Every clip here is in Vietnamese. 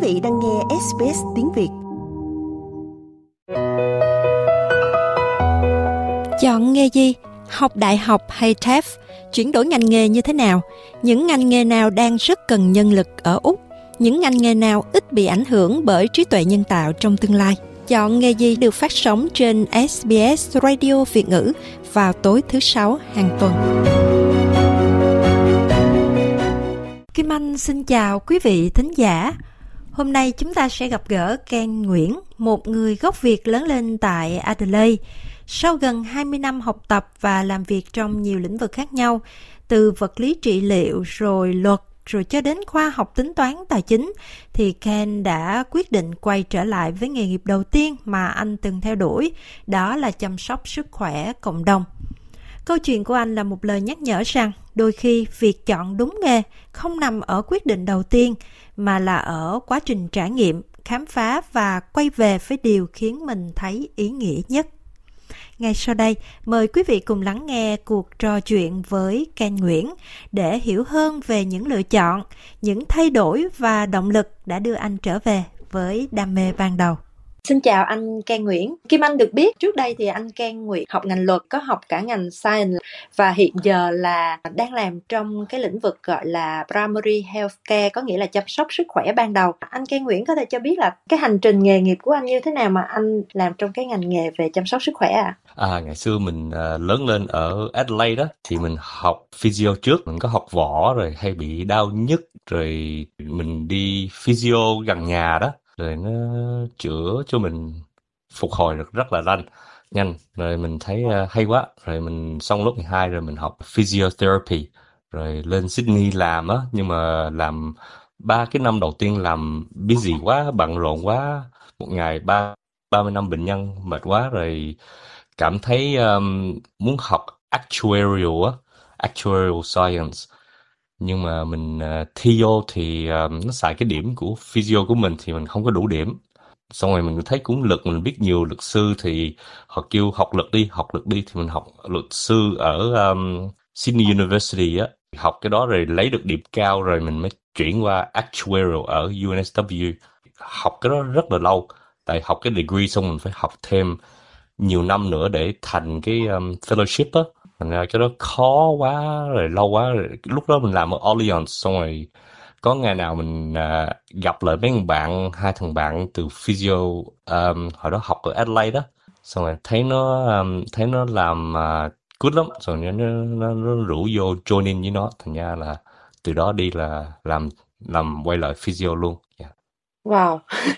vị đang nghe SBS tiếng Việt. Chọn nghề gì? Học đại học hay TAFE? Chuyển đổi ngành nghề như thế nào? Những ngành nghề nào đang rất cần nhân lực ở Úc? Những ngành nghề nào ít bị ảnh hưởng bởi trí tuệ nhân tạo trong tương lai? Chọn nghề gì được phát sóng trên SBS Radio Việt ngữ vào tối thứ Sáu hàng tuần. Kim Anh xin chào quý vị thính giả. Hôm nay chúng ta sẽ gặp gỡ Ken Nguyễn, một người gốc Việt lớn lên tại Adelaide. Sau gần 20 năm học tập và làm việc trong nhiều lĩnh vực khác nhau, từ vật lý trị liệu rồi luật rồi cho đến khoa học tính toán tài chính, thì Ken đã quyết định quay trở lại với nghề nghiệp đầu tiên mà anh từng theo đuổi, đó là chăm sóc sức khỏe cộng đồng. Câu chuyện của anh là một lời nhắc nhở rằng đôi khi việc chọn đúng nghề không nằm ở quyết định đầu tiên, mà là ở quá trình trải nghiệm, khám phá và quay về với điều khiến mình thấy ý nghĩa nhất. Ngay sau đây, mời quý vị cùng lắng nghe cuộc trò chuyện với Ken Nguyễn để hiểu hơn về những lựa chọn, những thay đổi và động lực đã đưa anh trở về với đam mê ban đầu. Xin chào anh Ken Nguyễn. Kim Anh được biết trước đây thì anh Ken Nguyễn học ngành luật, có học cả ngành science và hiện giờ là đang làm trong cái lĩnh vực gọi là primary healthcare, có nghĩa là chăm sóc sức khỏe ban đầu. Anh Ken Nguyễn có thể cho biết là cái hành trình nghề nghiệp của anh như thế nào mà anh làm trong cái ngành nghề về chăm sóc sức khỏe ạ? Ngày xưa mình lớn lên ở Adelaide đó, thì mình học physio trước, mình có học võ rồi hay bị đau nhức, rồi mình đi physio gần nhà đó, rồi nó chữa cho mình phục hồi được rất là nhanh. Rồi mình thấy hay quá, rồi mình xong lớp 12 rồi mình học physiotherapy, rồi lên Sydney làm á, nhưng mà làm 3 cái năm đầu tiên làm busy quá, bận rộn quá, một ngày 30 năm bệnh nhân, mệt quá, rồi cảm thấy muốn học actuarial science, nhưng mà mình thi vô thì nó xài cái điểm của physio của mình thì mình không có đủ điểm. Xong rồi mình thấy cũng luật, mình biết nhiều luật sư thì họ kêu học luật đi thì mình học luật sư ở Sydney University á, học cái đó rồi lấy được điểm cao rồi mình mới chuyển qua actuarial ở UNSW. Học cái đó rất là lâu, tại học cái degree xong mình phải học thêm nhiều năm nữa để thành cái fellowship á. Thành ra cái đó khó quá, rồi lâu quá, rồi lúc đó mình làm ở Allianz, xong rồi có ngày nào mình gặp lại mấy hai thằng bạn từ physio hồi đó học ở Adelaide đó, xong rồi thấy nó làm good lắm, rồi nó rủ vô join in với nó, thành ra là từ đó đi là làm quay lại physio luôn. Yeah. Wow.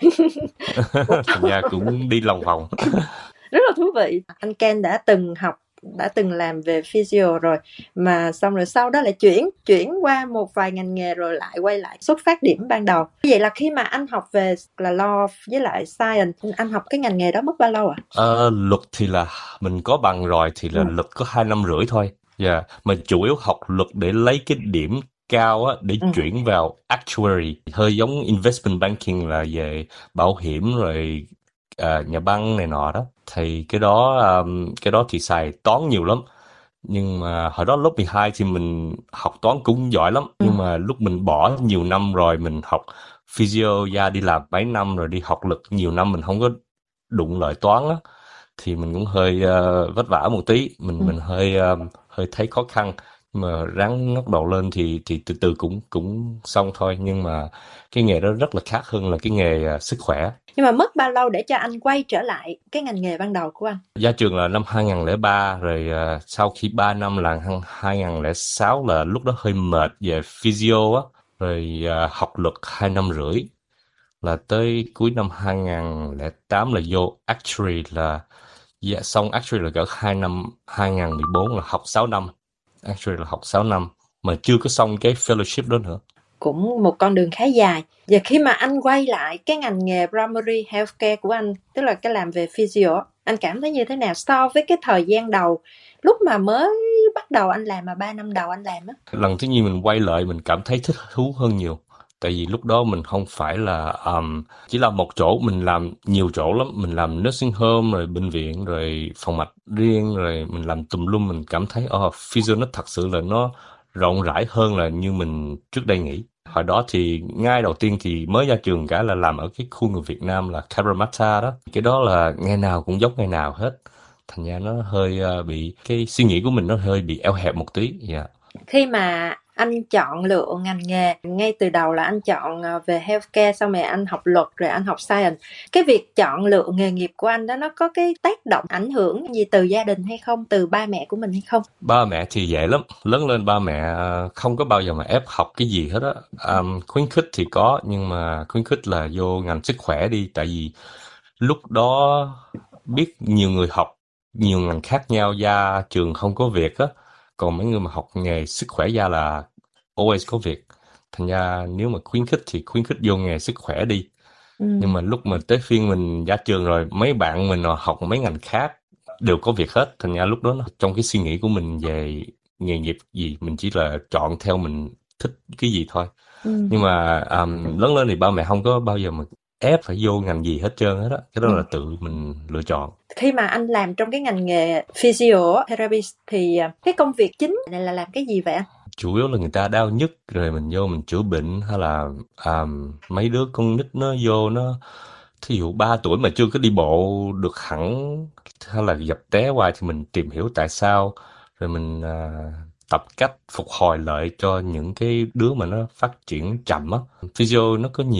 Thành ra cũng đi lòng vòng. Rất là thú vị. Anh Ken đã từng làm về physio rồi, mà xong rồi sau đó lại chuyển qua một vài ngành nghề rồi lại quay lại xuất phát điểm ban đầu. Vậy là khi mà anh học về là law với lại science, anh học cái ngành nghề đó mất bao lâu ạ? Luật thì là mình có bằng rồi, thì là luật có 2 năm rưỡi thôi. Yeah. Mình chủ yếu học luật để lấy cái điểm cao á, để chuyển vào actuary, hơi giống investment banking là về bảo hiểm rồi nhà băng này nọ đó. Thì cái đó thì xài toán nhiều lắm. Nhưng mà hồi đó lớp 12 thì mình học toán cũng giỏi lắm. Nhưng mà lúc mình bỏ nhiều năm rồi, mình học physio ra đi làm mấy năm rồi đi học luật nhiều năm, mình không có đụng lại toán á, thì mình cũng hơi vất vả một tí. Mình hơi thấy khó khăn. Nhưng mà ráng ngóc đầu lên thì từ từ cũng xong thôi. Nhưng mà cái nghề đó rất là khác hơn là cái nghề sức khỏe. Nhưng mà mất bao lâu để cho anh quay trở lại cái ngành nghề ban đầu của anh? Ra trường là năm 2003, rồi sau khi 3 năm là 2006 là lúc đó hơi mệt về physio á, rồi học luật 2 năm rưỡi, là tới cuối năm 2008 là vô actuary, là xong actuary là cỡ 2 năm, 2014 là học 6 năm, actuary là học 6 năm, mà chưa có xong cái fellowship đó nữa. Cũng một con đường khá dài. Và khi mà anh quay lại cái ngành nghề primary healthcare của anh, tức là cái làm về physio, anh cảm thấy như thế nào so với cái thời gian đầu lúc mà mới bắt đầu anh làm, mà 3 năm đầu anh làm á? Lần thứ nhì mình quay lại mình cảm thấy thích thú hơn nhiều. Tại vì lúc đó mình không phải là chỉ là một chỗ, mình làm nhiều chỗ lắm. Mình làm nursing home, rồi bệnh viện, rồi phòng mạch riêng, rồi mình làm tùm lum. Mình cảm thấy physio nó thật sự là nó rộng rãi hơn là như mình trước đây nghĩ. Hồi đó thì ngay đầu tiên thì mới ra trường cả là làm ở cái khu người Việt Nam là Cabramatta đó. Cái đó là ngày nào cũng giống ngày nào hết. Thành ra nó hơi bị, cái suy nghĩ của mình nó hơi bị eo hẹp một tí. Dạ. Khi mà anh chọn lựa ngành nghề, ngay từ đầu là anh chọn về healthcare, xong rồi anh học luật, rồi anh học science. Cái việc chọn lựa nghề nghiệp của anh đó, nó có cái tác động, ảnh hưởng gì từ gia đình hay không, từ ba mẹ của mình hay không? Ba mẹ thì dễ lắm. Lớn lên ba mẹ không có bao giờ mà ép học cái gì hết á. Khuyến khích thì có, nhưng mà khuyến khích là vô ngành sức khỏe đi. Tại vì lúc đó biết nhiều người học nhiều ngành khác nhau, ra trường không có việc á. Còn mấy người mà học nghề sức khỏe ra là always có việc. Thành ra nếu mà khuyến khích thì khuyến khích vô nghề sức khỏe đi. Nhưng mà lúc mà tới phiên mình ra trường rồi, mấy bạn mình học mấy ngành khác đều có việc hết. Thành ra lúc đó trong cái suy nghĩ của mình về nghề nghiệp gì, mình chỉ là chọn theo mình thích cái gì thôi. Nhưng mà lớn lên thì ba mẹ không có bao giờ mà ép phải vô ngành gì hết trơn hết á. Cái đó là tự mình lựa chọn. Khi mà anh làm trong cái ngành nghề physiotherapist thì cái công việc chính này là làm cái gì vậy anh? Chủ yếu là người ta đau nhức rồi mình vô mình chữa bệnh, hay là mấy đứa con nít nó vô nó, thí dụ 3 tuổi mà chưa có đi bộ được hẳn, hay là dập té hoài, thì mình tìm hiểu tại sao, rồi mình tập cách phục hồi lại cho những cái đứa mà nó phát triển chậm á. Physio nó có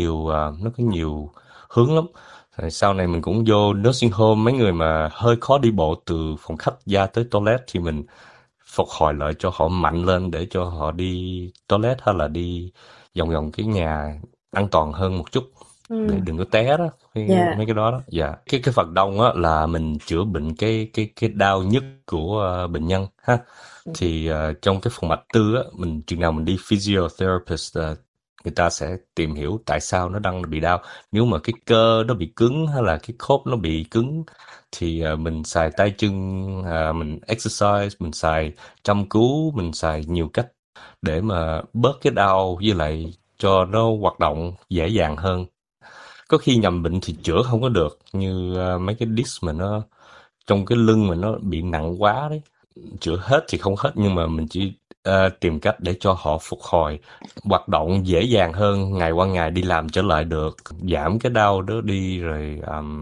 nhiều hướng lắm. Rồi sau này mình cũng vô nursing home, mấy người mà hơi khó đi bộ từ phòng khách ra tới toilet thì mình phục hồi lại cho họ mạnh lên, để cho họ đi toilet hay là đi vòng vòng cái nhà an toàn hơn một chút, để đừng có té đó, mấy cái đó đó. Dạ. Cái phần đông á là mình chữa bệnh cái đau nhức của bệnh nhân ha. Thì trong cái phòng mạch tư á, mình chừng nào mình đi physiotherapist, người ta sẽ tìm hiểu tại sao nó đang bị đau. Nếu mà cái cơ nó bị cứng hay là cái khớp nó bị cứng thì mình xài tay chân, mình exercise, mình xài chăm cứu, mình xài nhiều cách để mà bớt cái đau, với lại cho nó hoạt động dễ dàng hơn. Có khi nhầm bệnh thì chữa không có được, như mấy cái disc mà nó trong cái lưng mà nó bị nặng quá đấy, chữa hết thì không hết, nhưng mà mình chỉ tìm cách để cho họ phục hồi, hoạt động dễ dàng hơn, ngày qua ngày đi làm trở lại được, giảm cái đau đó đi, rồi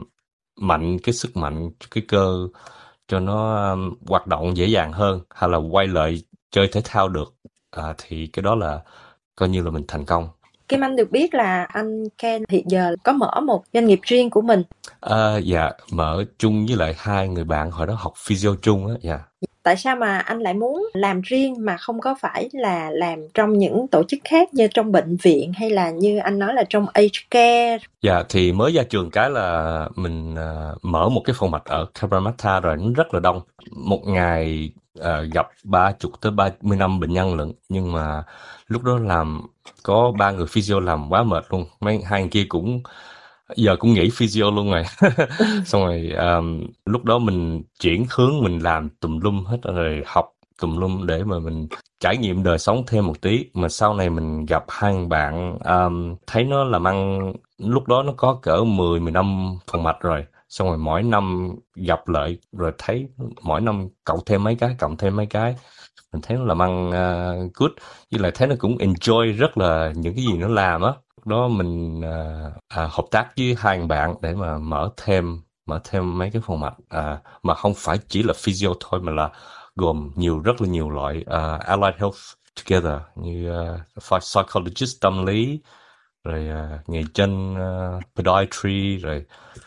mạnh cái sức mạnh cái cơ cho nó hoạt động dễ dàng hơn, hay là quay lại chơi thể thao được. Thì cái đó là coi như là mình thành công. Kim Anh được biết là anh Ken hiện giờ có mở một doanh nghiệp riêng của mình. Dạ, mở chung với lại 2 người bạn hồi đó học physio chung á. Dạ. Tại sao mà anh lại muốn làm riêng mà không có phải là làm trong những tổ chức khác, như trong bệnh viện hay là như anh nói là trong aged care? Dạ, thì mới ra trường cái là mình mở một cái phòng mạch ở Cabramatta rồi, nó rất là đông. Một ngày gặp 30 tới 35 bệnh nhân lận. Nhưng mà lúc đó làm có 3 người physio làm quá mệt luôn. Hai người kia cũng giờ cũng nghỉ physio luôn rồi. Xong rồi lúc đó mình chuyển hướng, mình làm tùm lum hết rồi, học tùm lum để mà mình trải nghiệm đời sống thêm một tí. Mà sau này mình gặp 2 bạn thấy nó làm ăn, lúc đó nó có cỡ 10-15 phòng mạch rồi. Xong rồi mỗi năm gặp lại rồi thấy mỗi năm cộng thêm mấy cái, mình thấy nó làm ăn good, với lại thấy nó cũng enjoy rất là những cái gì nó làm á. Đó mình hợp tác với 2 bạn để mà mở thêm mấy cái phòng mạch, mà không phải chỉ là physio thôi, mà là gồm rất là nhiều loại allied health together, như psychologist tâm lý, rồi nghề chân podiatry, rồi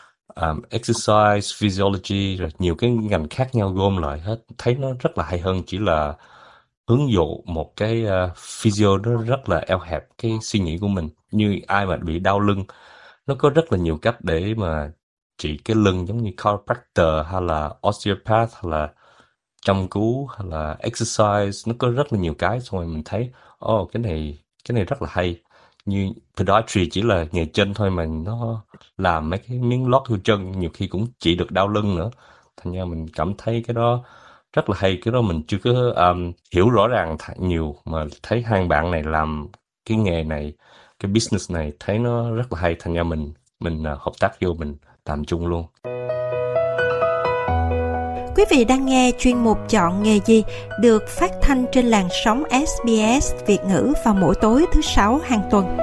exercise physiology, rồi nhiều cái ngành khác nhau gom lại hết. Thấy nó rất là hay hơn chỉ là hướng dụ một cái physio, nó rất là eo hẹp cái suy nghĩ của mình. Như ai mà bị đau lưng, nó có rất là nhiều cách để mà trị cái lưng, giống như chiropractor hay là osteopath, hay là chăm cứu, hay là exercise, nó có rất là nhiều cái. Xong rồi mình thấy cái này rất là hay. Như podiatry chỉ là nghề chân thôi, mà nó làm mấy cái miếng lót vô chân nhiều khi cũng trị được đau lưng nữa. Thành ra mình cảm thấy cái đó rất là hay. Cái đó mình chưa có hiểu rõ ràng nhiều, mà thấy 2 bạn này làm cái nghề này, cái business này, thấy nó rất là hay. Thành ra mình hợp tác vô, mình làm chung luôn. Quý vị đang nghe chuyên mục Chọn nghề gì được phát thanh trên làn sóng SBS Việt ngữ vào mỗi tối thứ Sáu hàng tuần.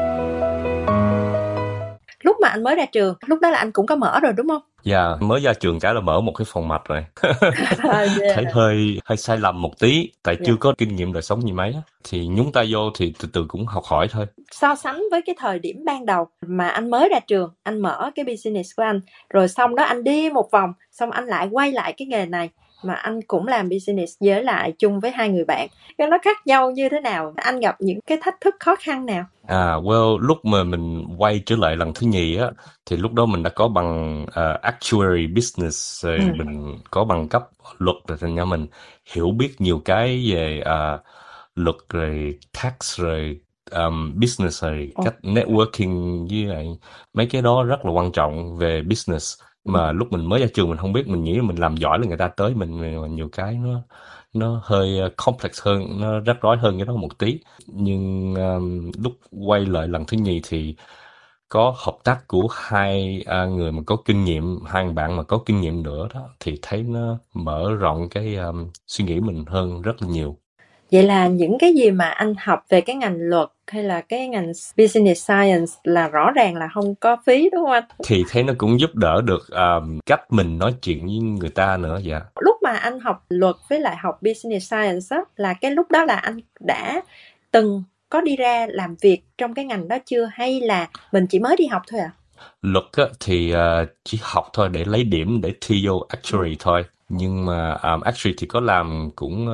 Lúc mà anh mới ra trường, lúc đó là anh cũng có mở rồi đúng không? Dạ, mới ra trường cái là mở một cái phòng mạch rồi. Yeah. Thấy hơi sai lầm một tí, tại chưa Yeah. có kinh nghiệm đời sống gì mấy á. Thì nhúng tay vô thì từ từ cũng học hỏi thôi. So sánh với cái thời điểm ban đầu mà anh mới ra trường, anh mở cái business của anh, rồi xong đó anh đi một vòng, xong anh lại quay lại cái nghề này, mà anh cũng làm business với lại chung với hai người bạn. Cái nó khác nhau như thế nào? Anh gặp những cái thách thức khó khăn nào? Lúc mà mình quay trở lại lần thứ nhì á, thì lúc đó mình đã có bằng actuary business, rồi mình có bằng cấp luật, rồi thành ra mình hiểu biết nhiều cái về luật, rồi tax, rồi business, rồi cách networking, với lại mấy cái đó rất là quan trọng về business. Mà lúc mình mới ra trường mình không biết, mình nghĩ mình làm giỏi là người ta tới mình, mà nhiều cái nó hơi complex hơn, nó rắc rối hơn cái đó một tí. Nhưng lúc quay lại lần thứ nhì thì có hợp tác của hai người mà có kinh nghiệm, hai bạn mà có kinh nghiệm nữa đó, thì thấy nó mở rộng cái suy nghĩ mình hơn rất là nhiều. Vậy là những cái gì mà anh học về cái ngành luật hay là cái ngành business science là rõ ràng là không có phí đúng không anh? Thì thấy nó cũng giúp đỡ được cách mình nói chuyện với người ta nữa. Dạ. Lúc mà anh học luật với lại học business science á, là cái lúc đó là anh đã từng có đi ra làm việc trong cái ngành đó chưa, hay là mình chỉ mới đi học thôi ạ? Luật á, thì chỉ học thôi để lấy điểm để thi vô actuary thôi. Nhưng mà actuary thì có làm cũng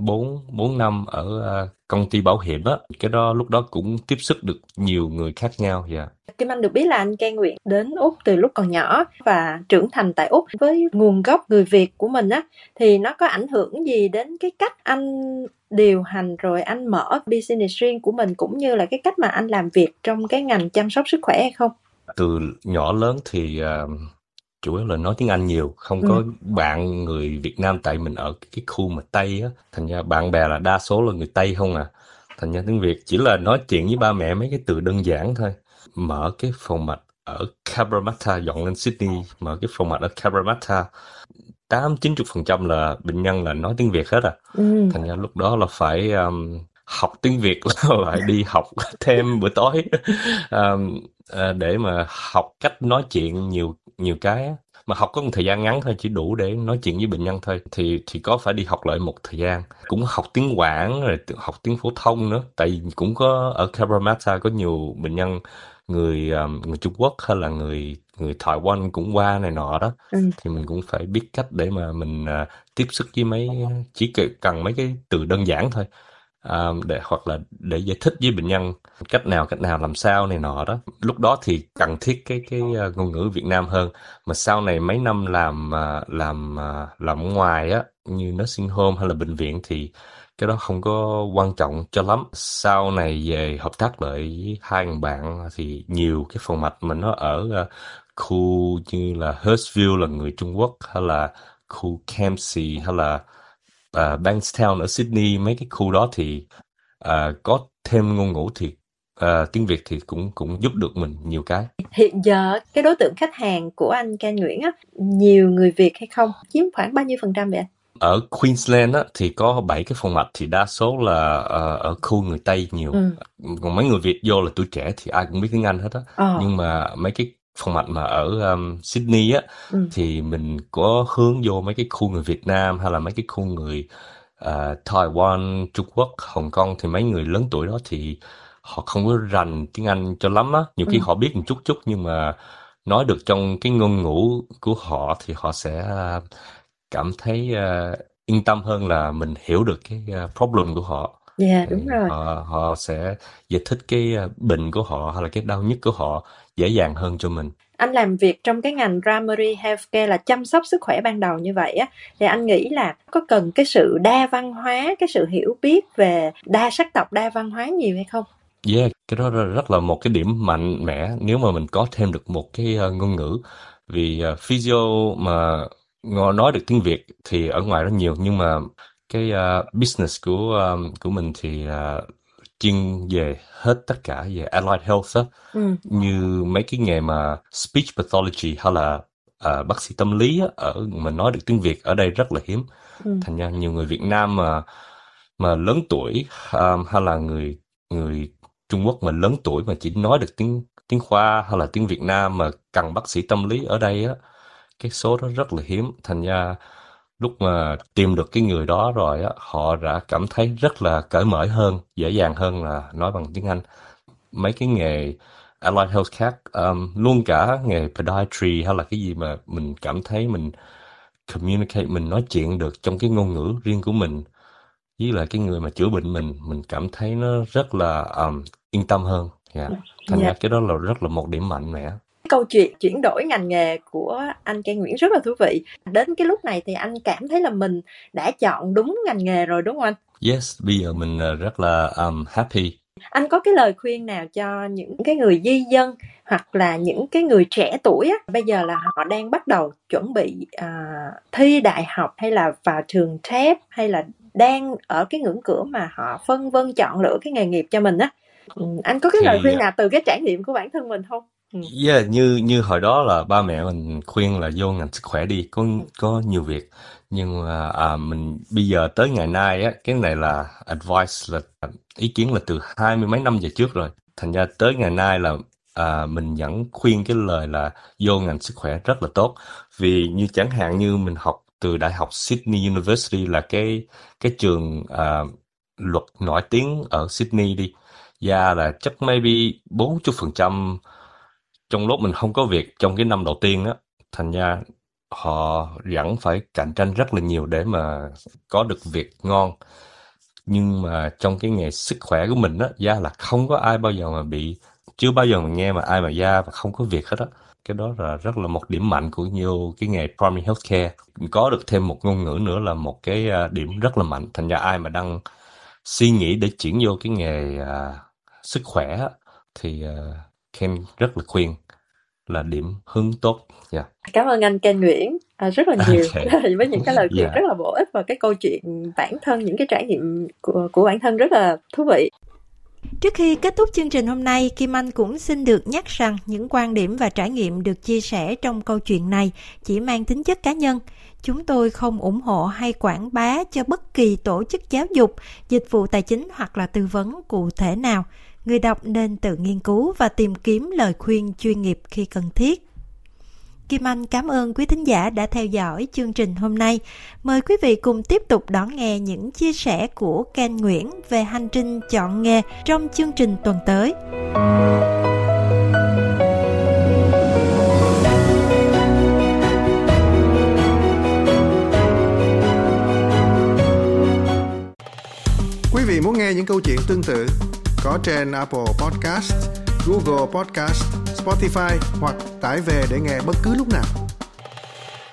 4 năm ở công ty bảo hiểm á. Cái đó lúc đó cũng tiếp xúc được nhiều người khác nhau. Yeah. Kim Anh được biết là anh Cai Nguyễn đến Úc từ lúc còn nhỏ và trưởng thành tại Úc với nguồn gốc người Việt của mình á, thì nó có ảnh hưởng gì đến cái cách anh điều hành rồi anh mở business riêng của mình, cũng như là cái cách mà anh làm việc trong cái ngành chăm sóc sức khỏe hay không? Từ nhỏ lớn thì chủ yếu là nói tiếng Anh nhiều, không có bạn người Việt Nam, tại mình ở cái khu mà Tây á, thành ra bạn bè là đa số là người Tây không à. Thành ra tiếng Việt chỉ là nói chuyện với ba mẹ mấy cái từ đơn giản thôi. Mở cái phòng mạch ở Cabramatta, dọn lên Sydney, mở cái phòng mạch ở Cabramatta, 80-90% là bệnh nhân là nói tiếng Việt hết à. Thành ra lúc đó là phải học tiếng Việt, lại đi học thêm bữa tối để mà học cách nói chuyện nhiều cái á. Mà học có một thời gian ngắn thôi, chỉ đủ để nói chuyện với bệnh nhân thôi, thì có phải đi học lại một thời gian, cũng học tiếng Quảng rồi học tiếng phổ thông nữa, tại vì cũng có ở Cabramatta có nhiều bệnh nhân người Trung Quốc hay là người台湾cũng qua này nọ đó. Thì mình cũng phải biết cách để mà mình tiếp xúc với chỉ cần mấy cái từ đơn giản thôi, hoặc là để giải thích với bệnh nhân cách nào làm sao này nọ đó. Lúc đó thì cần thiết cái ngôn ngữ Việt Nam hơn. Mà sau này mấy năm làm ở ngoài á, như nursing home hay là bệnh viện, thì cái đó không có quan trọng cho lắm. Sau này về hợp tác lại với hai người bạn thì nhiều cái phòng mạch mình nó ở khu như là Hurstville là người Trung Quốc, hay là khu Campsie, hay là Bankstown ở Sydney, mấy cái khu đó thì có thêm ngôn ngữ thì tiếng Việt thì cũng giúp được mình nhiều cái. Hiện giờ cái đối tượng khách hàng của anh Cai Nguyễn á, nhiều người Việt hay không? Chiếm khoảng bao nhiêu % vậy anh? Ở Queensland á, thì có 7 cái phòng mạch, thì đa số là ở khu người Tây nhiều. Còn mấy người Việt vô là tuổi trẻ thì ai cũng biết tiếng Anh hết á. Nhưng mà mấy cái phòng mạch mà ở Sydney á, thì mình có hướng vô mấy cái khu người Việt Nam, hay là mấy cái khu người Taiwan, Trung Quốc, Hồng Kông, thì mấy người lớn tuổi đó thì họ không có rành tiếng Anh cho lắm á. Nhiều khi họ biết một chút nhưng mà nói được trong cái ngôn ngữ của họ thì họ sẽ cảm thấy yên tâm hơn là mình hiểu được cái problem của họ. Dạ, đúng rồi. Họ sẽ giải thích cái bệnh của họ hay là cái đau nhức của họ dễ dàng hơn cho mình. Anh làm việc trong cái ngành primary healthcare là chăm sóc sức khỏe ban đầu như vậy á, thì anh nghĩ là có cần cái sự đa văn hóa, cái sự hiểu biết về đa sắc tộc, đa văn hóa nhiều hay không? Yeah, cái đó rất là một cái điểm mạnh mẽ nếu mà mình có thêm được một cái ngôn ngữ. Vì physio mà nói được tiếng Việt thì ở ngoài rất nhiều, nhưng mà cái business của mình thì chuyên về hết tất cả về allied health á. Như mấy cái nghề mà speech pathology hay là bác sĩ tâm lý á, mà nói được tiếng Việt ở đây rất là hiếm. Thành ra nhiều người Việt Nam mà lớn tuổi, hay là người Trung Quốc mà lớn tuổi mà chỉ nói được tiếng Khoa hay là tiếng Việt Nam mà cần bác sĩ tâm lý ở đây á, cái số đó rất là hiếm. Thành ra lúc mà tìm được cái người đó rồi á, họ đã cảm thấy rất là cởi mở hơn, dễ dàng hơn là nói bằng tiếng Anh. Mấy cái nghề allied health khác, luôn cả nghề podiatry hay là cái gì mà mình cảm thấy mình communicate, mình nói chuyện được trong cái ngôn ngữ riêng của mình với lại cái người mà chữa bệnh mình cảm thấy nó rất là yên tâm hơn. Thành ra cái đó là rất là một điểm mạnh mẽ. Câu chuyện chuyển đổi ngành nghề của anh Ken Nguyễn rất là thú vị. Đến cái lúc này thì anh cảm thấy là mình đã chọn đúng ngành nghề rồi đúng không anh? Yes, bây giờ mình rất là happy. Anh có cái lời khuyên nào cho những cái người di dân hoặc là những cái người trẻ tuổi á, bây giờ là họ đang bắt đầu chuẩn bị thi đại học hay là vào trường thép hay là đang ở cái ngưỡng cửa mà họ phân vân chọn lựa cái nghề nghiệp cho mình á, anh có cái lời khuyên nào từ cái trải nghiệm của bản thân mình không? Yeah, như hồi đó là ba mẹ mình khuyên là vô ngành sức khỏe đi, có nhiều việc. Nhưng mà mình bây giờ tới ngày nay á, cái này là advice, là ý kiến là từ 20 mấy năm về trước rồi. Thành ra tới ngày nay là mình vẫn khuyên cái lời là vô ngành sức khỏe rất là tốt. Vì như chẳng hạn như mình học từ Đại học Sydney University, là cái trường luật nổi tiếng ở Sydney đi. Và là chắc maybe 40% trong lúc mình không có việc trong cái năm đầu tiên á, thành ra họ vẫn phải cạnh tranh rất là nhiều để mà có được việc ngon. Nhưng mà trong cái nghề sức khỏe của mình á, ra là không có ai bao giờ mà chưa bao giờ mà nghe mà ai mà ra và không có việc hết á. Cái đó là rất là một điểm mạnh của nhiều cái nghề primary healthcare. Có được thêm một ngôn ngữ nữa là một cái điểm rất là mạnh. Thành ra ai mà đang suy nghĩ để chuyển vô cái nghề sức khỏe á, thì Ken rất là khuyên là điểm hướng tốt. Cảm ơn anh Ken Nguyễn rất là nhiều với những cái lời khuyên rất là bổ ích và cái câu chuyện bản thân, những cái trải nghiệm của bản thân rất là thú vị. Trước khi kết thúc chương trình hôm nay, Kim Anh cũng xin được nhắc rằng những quan điểm và trải nghiệm được chia sẻ trong câu chuyện này chỉ mang tính chất cá nhân. Chúng tôi không ủng hộ hay quảng bá cho bất kỳ tổ chức giáo dục, dịch vụ tài chính hoặc là tư vấn cụ thể nào. Người đọc nên tự nghiên cứu và tìm kiếm lời khuyên chuyên nghiệp khi cần thiết. Kim Anh cảm ơn quý thính giả đã theo dõi chương trình hôm nay. Mời quý vị cùng tiếp tục đón nghe những chia sẻ của Ken Nguyễn về hành trình chọn nghề trong chương trình tuần tới. Quý vị muốn nghe những câu chuyện tương tự có trên Apple Podcast, Google Podcast, Spotify hoặc tải về để nghe bất cứ lúc nào.